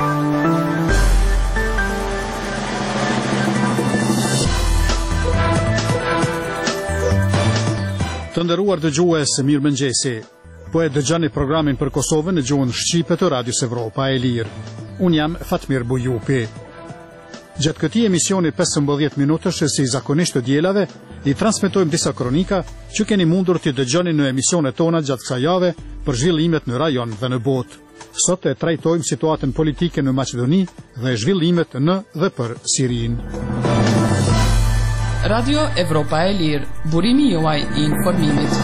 Të nderuar dëgjues, mirëmëngjesi. Po e dëgjoni programin për Kosovën në gjuhën shqipe të Radios Evropa e Lirë. Unë jam Fatmir Bujupi. Gjatë këtij emisioni 15 minutësh si zakonisht të dielave, i transmetojmë disa kronika që keni mundur t'i dëgjoni në emisionet tona gjatë kësaj jave për zhvillimet në rajon dhe në botë. Sot e trajtojmë situatën politike në Maqedoni dhe zhvillimet në dhe për Sirinë. Radio Evropa e Lirë, burimi juaj i informimit.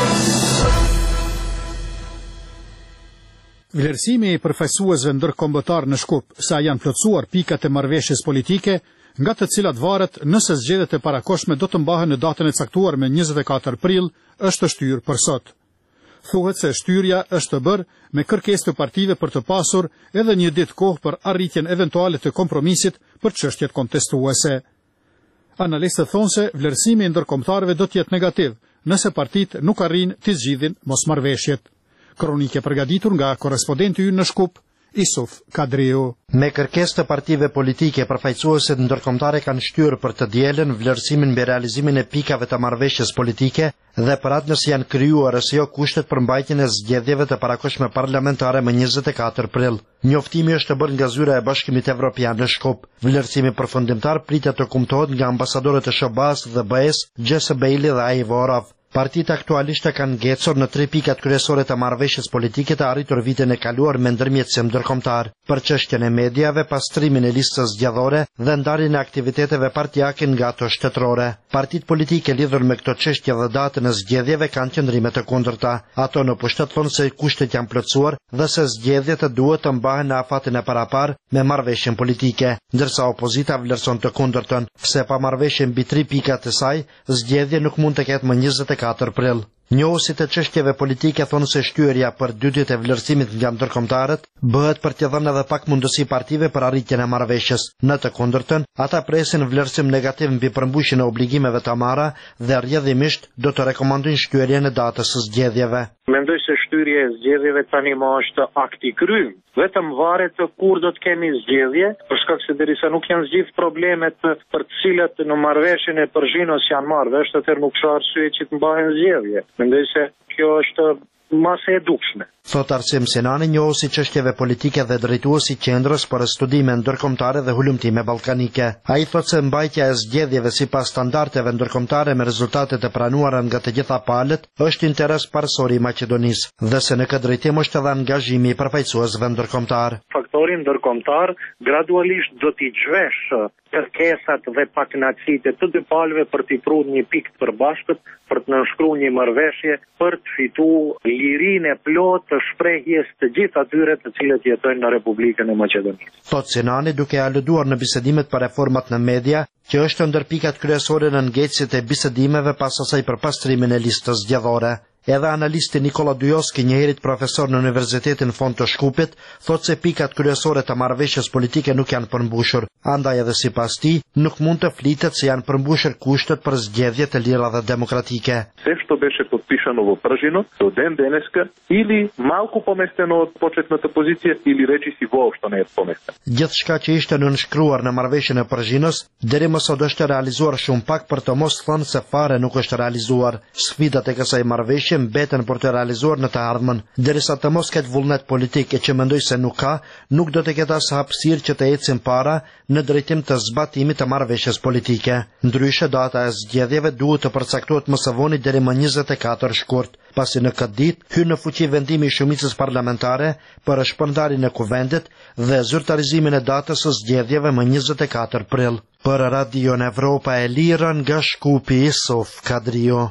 Vlerësimi i përfaqësuesve ndërkombëtar në Shkup sa janë plotësuar pikat e marrëveshjes politike, nga të cilat varet nëse zgjedhjet e parakohshme do të mbahen në datën e caktuar me 24 prill, është shtyrë për sot. Thuhet se shtyrja është të bërë me kërkesë të partive për të pasur edhe një ditë kohë për arritjen eventuale të kompromisit për çështjet kontestuese. Analistët thonë se vlerësimi i ndërkombëtarëve do të jetë negativ nëse partitë nuk arrin të zgjidhin mosmarrveshjet. Kronike përgatitur nga korrespondenti ynë në Shkup, Isuf Kadriu. Me kërkesë të partive politike, përfaqësuesit ndërkombëtare kanë shtyrë për të dielën vlerësimin mbi realizimin e pikave të marrëveshjes politike dhe për atë nëse janë krijuar ose jo kushtet për mbajtjen e zgjedhjeve të parakohshme parlamentare më 24 prill. Njoftimi është bërë nga zyra e Bashkimit Evropian në Shkup. Vlerësimi përfundimtar pritet të kumtohet nga ambasadorët e SBA-s dhe BE-s, Gjesebejli dhe Aivorov. Partitë aktualisht kanë ngecur në 3 pikat kryesore të marrëveshjes politike të arritur vitin e kaluar me ndërmjetësim ndërkombëtar, për çështjen e mediave, pastrimin e listës zgjedhore dhe ndarjen e aktiviteteve partijake nga ato shtetërore. Partitë politike lidhur me këto çështje dhe datën e zgjedhjeve kanë qëndrime të kundërta. Ato në pushtet thonë se kushtet janë plotësuar dhe se zgjedhjet duhet të mbahen në afatin e parapar me marrëveshjen politike, ndërsa opozita vlerëson të kundërtën, se pa marrëveshje mbi 3 pikat e saj, zgjedhja nuk mund të ketë më 24 prill. Njohësit e çështjeve politike thonë se shtyrja për 2 ditë e vlerësimit nga ndërkombëtarët bëhet për të dhënë edhe pak mundësi partive për arritjen e marrëveshjes. Në të kundërtën, ata presin vlerësim negativ mbi përmbushjen e obligimeve të marra dhe rrjedhimisht do të rekomandojnë shtyrjen e datës së zgjedhjeve. Mendoj se shtyrja e zgjedhjeve tani më është akt i kryer. Vetëm varet kur do të kemi zgjedhje, për shkak se derisa nuk janë zgjidhur problemet për të cilat në marrëveshjen e Përgjinos janë marrë vesh, atëherë nuk ka arsye që të mbahen zgjedhje. Mendoj se kjo është masë e dukshme. Thot Arsim Senani, njohuesi çështjeve politike dhe drejtuesi qendrës për studime ndërkombëtare dhe hulumtime ballkanike. Ai thot se mbajtja e zgjedhjeve sipas standardeve ndërkombëtare me rezultate të pranuara nga të gjitha palët është interes parësor i Maqedonisë dhe se në këtë drejtim është edhe angazhimi i përfaqësuesve ndërkombëtar. Faktori ndërkombëtar gradualisht do t'i zhvesh kërkesat dhe pakënaqësitë të dy palëve për t'i pruar një pikë të përbashkët, për të nënshkruar një marrëveshje, për të fituar lirinë e plotë të shprehjes të gjithë atyre të cilët jetojnë në Republikën e Maqedonisë. Thot Senani, duke aluduar në bisedimet për reformat në media, që është ndër pikat kryesore në ngecjet e bisedimeve pas asaj për pastrimin e listës zgjedhore. Edhe analisti Nikola Dujoski, njëherit profesor në Universitetin Fond të Shkupit, thot se pikat kryesore të marrëveshjes politike nuk janë përmbushur. Andaj edhe sipas tij, nuk mund të flitet se janë përmbushur kushtet për zgjedhje të lira dhe demokratike. Sve što беше potpisano во Пржино, до ден денеска, или малку поместено од почетната позиција, или речи си воопшто не е поместено. Gjithçka që ishte nënshkruar në marrëveshjen e Përgjinos, deri më sot është realizuar shumë pak, për të mos thënë se fare nuk është realizuar. Sfidat e kësaj marrëveshje mbeten për të realizuar në të ardhmen. Derisa të mos ketë vullnet politik, e që mendoj se nuk ka, nuk do të ketë as hapësirë që të ecin para në drejtim të zbatimit të marrëveshjes politike. Ndryshe, data e zgjedhjeve duhet të përcaktohet më së voni deri më 24 shkurt, pasi në këtë ditë hyn në fuqi vendimi i shumicës parlamentare për shpërndarjen e kuvendit dhe zyrtarizimin e datës së zgjedhjeve më 24 prill. Për Radion Evropa e Lirë nga Shkupi, Isuf Kadriu.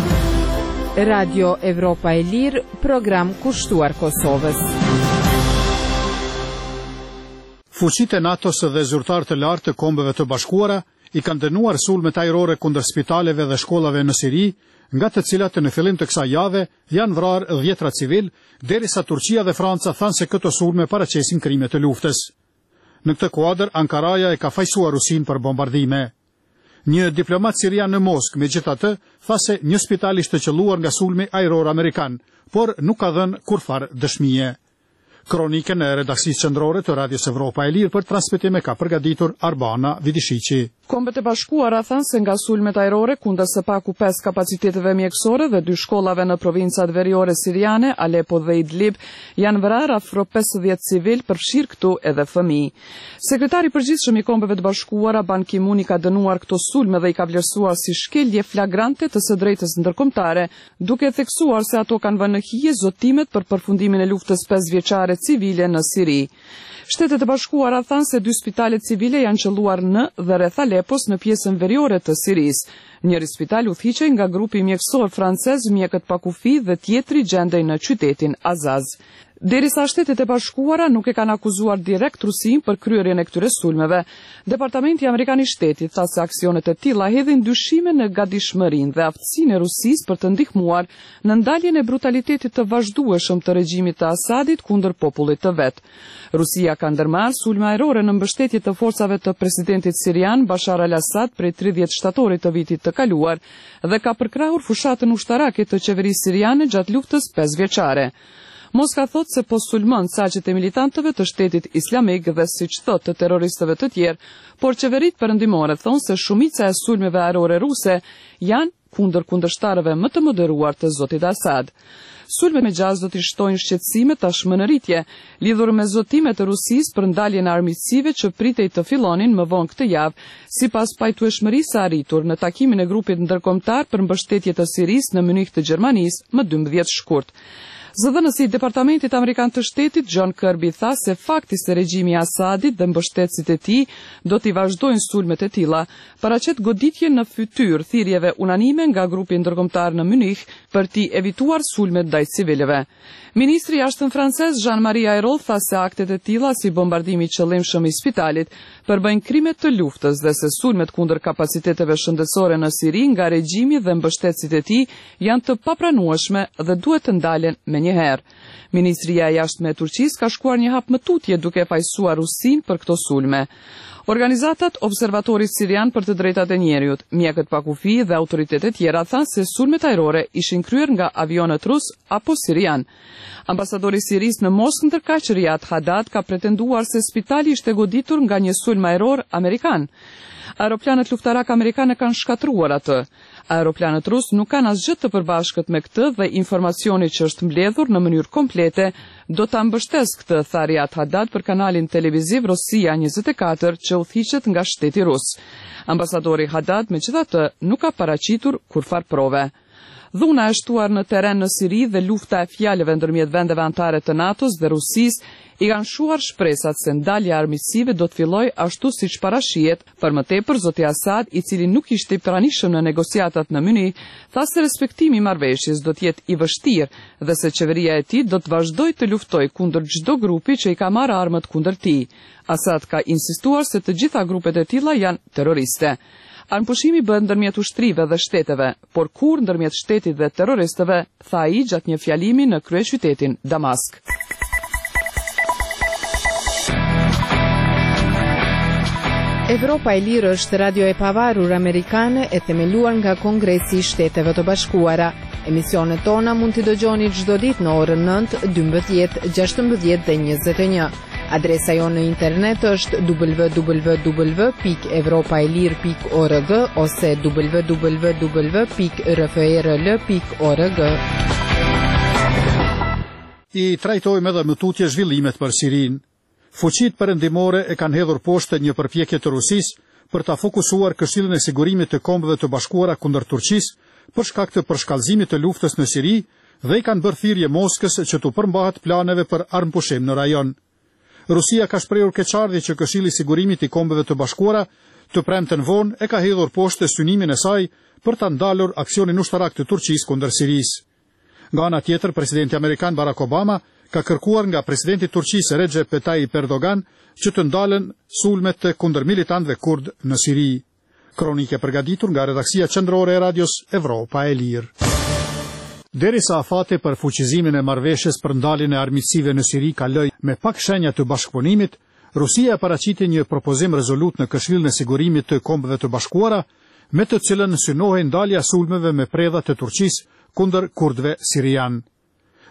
Radio Evropa e Lirë, program kushtuar Kosovës. Fuqitë e NATO-s dhe zyrtarë të lartë të Kombeve të Bashkuara i kanë dënuar sulmet ajrore kundër spitaleve dhe shkollave në Siri, nga të cilat në fillim të kësaj jave janë vrarë 10 civil, derisa Turqia dhe Franca thanë se këto sulme paraqesin krime të luftës. Në këtë kuadër, Ankaraja e ka fajsuar Rusinë për bombardime. Një diplomat sirian në Moskë, megjithatë, tha se një spital ishte qelluar nga sulmi ajror amerikan, por nuk ka dhënë kurfar dëshmie. Kronikën e redaksisë qendrore të Radios Evropa e Lirë për transmetim ka përgatitur Arbana Vidishiqi. Kombet e Bashkuara thanë se nga sulmet ajrore kundër së paku 5 kapaciteteve mjekësore dhe 2 shkollave në provincat veriore siriane, Aleppo dhe Idlib, janë vrarë afro 50 civil, përfshirë këtu edhe fëmijë. Sekretari i përgjithshëm i Kombeve të Bashkuara Ban Ki-moon i ka dënuar këto sulme dhe i ka vlerësuar si shkelje flagrante të së drejtës ndërkombëtare, duke theksuar se ato kanë vënë në hije zotimet për përfundimin e luftës 5 vjeçare civile në Siri. Shtetet e Bashkuara thanë se 2 spitale civile janë qelluar në dhe rreth Aleppos në pjesën veriore të Sirisë. Njëri spital udhëhiqej nga grupi mjekësor francez Mjekët pa kufi dhe tjetri gjendej në qytetin Azaz. Derisa Shtetet e Bashkuara nuk e kanë akuzuar direkt Rusinë për kryerjen e këtyre sulmeve, Departamenti Amerikan i Shtetit tha se aksionet e tilla hedhin dyshime në gatishmërinë dhe aftësinë e Rusisë për të ndihmuar në ndaljen e brutalitetit të vazhdueshëm të regjimit të Asadit kundër popullit të vet. Rusia ka ndërmarrë sulme ajrore në mbështetje të forcave të presidentit sirian Bashar al-Assad prej 30 shtatorit të vitit të kaluar dhe ka përkrahur fushatën ushtarake të qeverisë siriane gjatë luftës 5 vjeçare. Moska thot se po sulmon saqet e militantëve të Shtetit Islamik dhe siç thot të terroristëve të tjerë, por qeverit perëndimore thonë se shumica e sulmeve ajrore ruse janë kundër kundërshtarëve më të moderuar të zotit Asad. Sulmet me gjaz do t'i shtojnë shqetësime tashmë në rritje, lidhur me zotimet të Rusisë për ndaljen e armiqësive që pritej të fillonin më vonë këtë javë, sipas pajtueshmërisë arritur në takimin e grupit ndërkombëtar për mbështetje të Sirisë në Munich të Gjermanisë më 12 shkurt. Zëdhënësi i Departamentit Amerikan të Shtetit, John Kirby, tha se fakti se regjimi i Asadit dhe mbështetësit e tij do t'i vazhdojnë sulmet e tilla, paraqet goditje në fytyrë thirrjeve unanime nga grupi ndërkombëtar në Munich për t'i evituar sulmet ndaj civilëve. Ministri i Jashtëm francez Jean-Marie Ayrault tha se aktet e tilla si bombardimi i qëllimshëm i spitalit përbëjnë krime të luftës dhe se sulmet kundër kapaciteteve shëndetësore në Siri nga regjimi dhe mbështetësit e tij janë të papranueshme dhe duhet të ndalen menjëherë. Ministria e Jashtme e Turqisë ka shkuar një hap më tutje duke fajsuar Rusinë për këto sulme. Organizatat Observatorit Sirian për të drejtat e njerëzit, Mjekët pa kufi dhe autoritetet tjera thanë se sulmet ajrore ishin kryer nga avionët rus apo sirian. Ambasadori i Sirisë në Moskë ndërkaq Riyad Haddad ka pretenduar se spitali ishte goditur nga një sulm ajror amerikan. Aeroplanet luftarak amerikane kanë shkatruar atë. Aeroplanet rus nuk kanë asgjë të përbashkët me këtë dhe informacioni që është mbledhur në mënyrë komplete do ta mbështesë këtë, tha Riyad Haddad për kanalin televiziv Rosia 24 që udhëhiqet nga shteti rus. Ambasadori Haddad megjithatë nuk ka paraqitur kurfar prove. Dhuna e shtuar në terren në Siri dhe lufta e fjalëve ndërmjet vendeve anëtare të NATO-s dhe Rusisë i kanë shuar shpresat se ndalja e armiqësive do të fillojë ashtu siç parashihet. Për më tepër, zoti Asad, i cili nuk ishte i pranishëm në negociatat në Munich, tha se respektimi i marrëveshjes do të jetë i vështirë dhe se qeveria e tij do të vazhdojë të luftojë kundër çdo grupi që i ka marrë armët kundër tij. Asad ka insistuar se të gjitha grupet e tilla janë terroriste. Armëpushimi bëhet ndërmjet ushtrive dhe shteteve, por kur ndërmjet shtetit dhe terroristëve, tha ai gjatë një fjalimi në kryeqytetin Damask. Evropa e Lirë është radio e pavarur amerikane e themeluar nga Kongresi i Shteteve të Bashkuara. Emisionet tona mund t'i dëgjoni çdo ditë në orën 9, 12, 16 dhe 21. Adresa jo në internet është www.evropaelir.org ose www.rfrl.org. I trajtojmë edhe më tutje zhvillimet për Sirinë. Fuqitë perëndimore e kanë hedhur poshtë një përpjekje të Rusisë për ta fokusuar Këshillin e Sigurimit të Kombeve të Bashkuara kundër Turqisë për shkak të përshkallëzimit të luftës në Siri dhe i kanë bërë thirrje Moskës që të përmbahet planeve për armëpushim në rajon. Rusia ka shprehur keqardhje që Këshilli i Sigurimit i Kombeve të Bashkuara të premten vonë e ka hedhur poshtë synimin e saj për ta ndalur aksionin ushtarak të Turqisë kundër Sirisë. Nga ana tjetër, presidenti amerikan Barack Obama ka kërkuar nga presidenti i Turqisë Recep Tayyip Erdogan që të ndalen sulmet kundër militantëve kurd në Siri. Kronike përgatitur nga redaksia qendrore e Radios Evropa e Lirë. Derisa afati për fuqizimin e marrëveshjes për ndaljen e armiqësive në Siri kaloi me pak shenja të bashkëpunimit, Rusia paraqiti një propozim rezolut në Këshillin e Sigurimit të Kombeve të Bashkuara, me të cilën synohej ndalja sulmeve me predha të Turqisë kundër kurdëve sirian.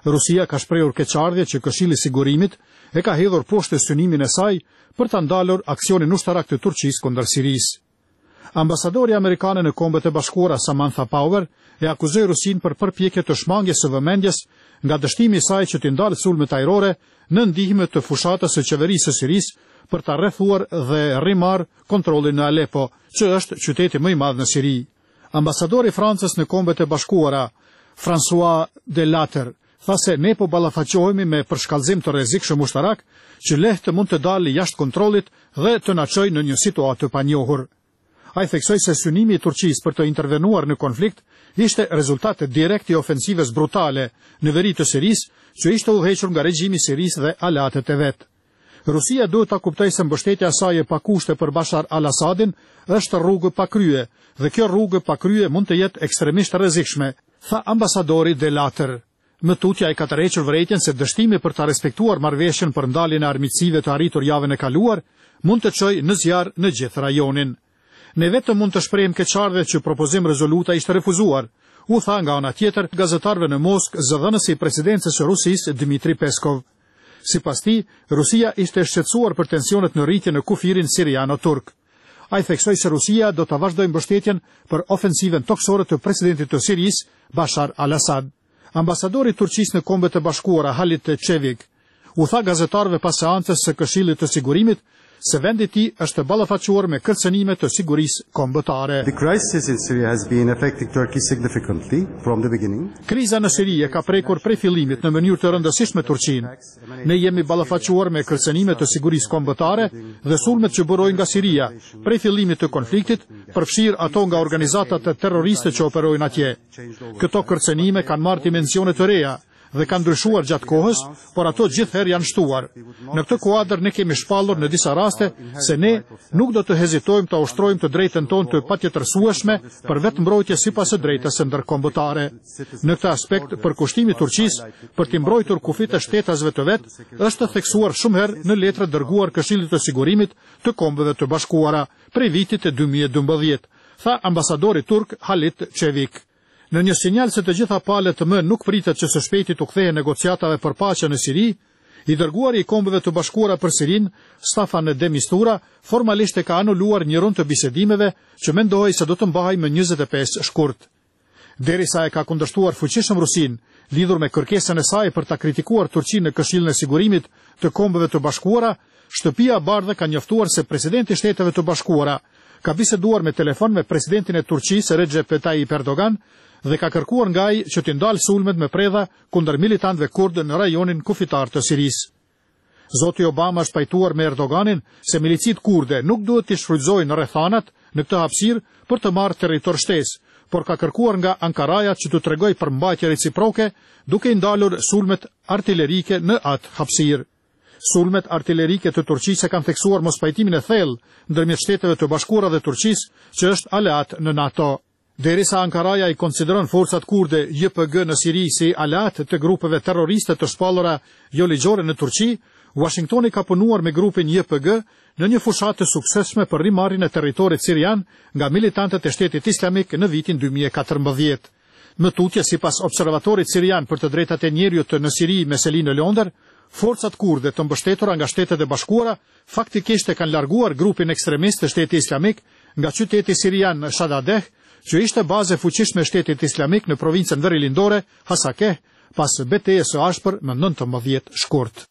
Rusia ka shprehur keqardhje që Këshilli i Sigurimit e ka hedhur poshtë synimin e saj për ta ndalur aksionin ushtarak të Turqisë kundër Sirisë. Ambasadori amerikan në Kombet e Bashkuara Samantha Power e akuzoi Rusinë për përpjekje të shmangjes së vëmendjes nga dështimi i saj që t'i ndalë sulmet ajrore në ndihmë të fushatës së qeverisë së Sirisë për ta rrethuar dhe rrimarr kontrollin në Aleppo, që është qyteti më i madh në Siri. Ambasadori i Francës në Kombet e Bashkuara, François Delatter, tha se ne po ballafaqohemi me përshkallëzim të rrezikshëm ushtarak që lehtë mund të dalë jashtë kontrollit dhe të na çojë në një situatë të panjohur. Ai theksoi se synimi i Turqisë për të intervenuar në konflikt ishte rezultat direkt i ofensivës brutale në veri të Sirisë, që ishte udhëhequr nga regjimi i Sirisë dhe aleatët e vet. Rusia duhet ta kuptojë se mbështetja e saj e pakushte për Bashar al-Assadin është rrugë pa krye, dhe kjo rrugë pa krye mund të jetë ekstremisht rrezikshme, tha ambasadori Delatter. Më tutje ai ka tërhequr vërejtjen se dështimi për ta respektuar marrëveshjen për ndaljen e armiqësive të arritur javën e kaluar mund të çojë në zjarr në gjithë rajonin. Ne vetëm mund të shprehim keqardhje që propozim rezoluta ishte refuzuar, u tha nga ana tjetër gazetarëve në Moskë zëdhënësi i presidencës së Rusisë Dmitri Peskov. Sipas tij, Rusia ishte shqetësuar për tensionet në rritje në kufirin siriano-turk. Ai theksoi se Rusia do ta vazhdojë mbështetjen për ofensiven toksore të presidentit të Sirisë Bashar al-Assad. Ambasadori i Turqisë në Kombet e Bashkuara Halit Çevik u tha gazetarëve pas seancës së Këshillit të Sigurimit se vendi i tij është ballafaquar me kërcënime të sigurisë kombëtare. The crisis in Syria has been affecting Turkey significantly from the beginning. Kriza në Siri e ka prekur prej fillimit në mënyrë të rëndësishme Turqinë. Ne jemi ballafaquar me kërcënime të sigurisë kombëtare dhe sulmet që burojnë nga Siria prej fillimit të konfliktit, përfshir ato nga organizatat terroriste që operojnë atje. Këto kërcënime kanë marrë dimensione të reja dhe kanë ndryshuar gjatë kohës, por ato gjithherë janë shtuar. Në këtë kuadër ne kemi shpallur në disa raste se ne nuk do të hezitojmë të ushtrojmë të drejtën tonë të patjetërsueshme për vetëmbrojtje sipas së drejtës së ndërkombëtare. Në këtë aspekt, përkushtimi i Turqisë për të mbrojtur kufit e shtetasve të vet është theksuar shumë herë në letra dërguar Këshillit të Sigurimit të Kombeve të Bashkuara prej vitit të 2012, tha ambasadori turk Halit Çevik. Në një sinjal se të gjitha palët më nuk pritet që së shpejti të kthehen negociatave për paqe në Siri, i dërguari i Kombeve të Bashkuara për Sirin, Staffan de Mistura, formalisht e ka anuluar një rund të bisedimeve që mendohej se do të mbahej më 25 shkurt. Derisa e ka kundërshtuar fuqishëm Rusinë, lidhur me kërkesën e saj për ta kritikuar Turqinë në Këshillin e Sigurimit të Kombeve të Bashkuara, Shtëpia e Bardhë ka njoftuar se presidenti i Shteteve të Bashkuara ka biseduar me telefon me presidentin e Turqisë Recep Tayyip Erdogan dhe ka kërkuar nga ai që të ndalë sulmet me predha kundër militantëve kurdë në rajonin kufitar të Sirisë. Zoti Obama është pajtuar me Erdoganin se milicit kurde nuk duhet të shfrytëzojnë rrethanat në këtë hapësirë për të marrë territor shtesë, por ka kërkuar nga Ankaraja që të tregojë përmbajtje reciproke duke i ndalur sulmet artillerike në atë hapësirë. Sulmet artillerike të Turqisë kanë theksuar mospajtimin e thellë ndërmjet Shteteve të Bashkuara dhe Turqisë, që është aleat në NATO. Derisa Ankaraja i konsideron forcat kurde YPG në Siri si aleat të grupeve terroriste të shpallura jo ligjore në Turqi, Washingtoni ka punuar me grupin YPG në një fushatë të suksesshme për rimarrjen e territorit sirian nga militantët e Shtetit Islamik në vitin 2014. Më tutje, sipas observatorit sirian për të drejtat e njerëzit në Siri Meselin në Londër, forcat kurde të mbështetura nga Shtetet e Bashkuara faktikisht e kanë larguar grupin ekstremist të Shtetit Islamik nga qyteti sirian Shadadeh, që ishte bazë e fuqishme e Shtetit Islamik në provincën veriljindore Hasakeh, pas betejës së ashpër më 19 shkurt.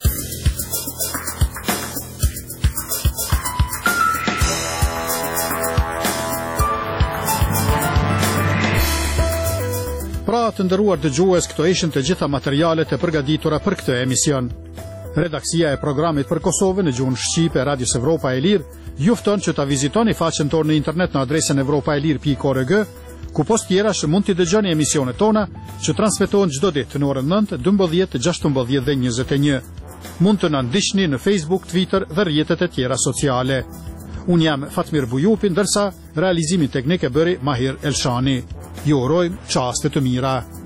Pra të nderuar dëgjues, këto ishin të gjitha materialet e përgatitura për këtë emision. Redaksia e programit për Kosovën në gjuhën shqipe e Radios Evropa e Lirë ju fton që ta vizitoni faqen tonë në internet në adresën evropaelir.org, ku post tjerash mund t'i dëgjoni emisionet tona që transmetohen çdo ditë në orën 9, 12, 16 dhe 21. Mund të na ndiqni në Facebook, Twitter dhe rrjetet e tjera sociale. Unë jam Fatmir Bujupi, ndërsa realizimin teknik e bëri Mahir Elshani. Ju urojmë çaste të mira.